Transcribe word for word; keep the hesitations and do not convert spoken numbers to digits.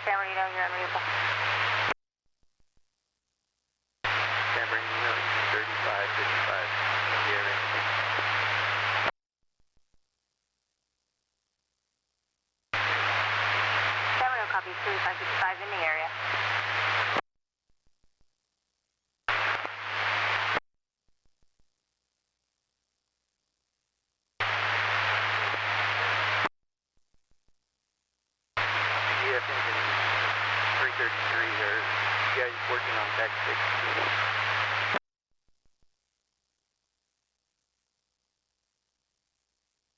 San Bernardino, you're unreadable. San Bernardino, thirty-five fifty-five. Sierra. San Bernardino copies thirty-five fifty-five in the area. G F engine three thirty-three, are you guys working on Tech six?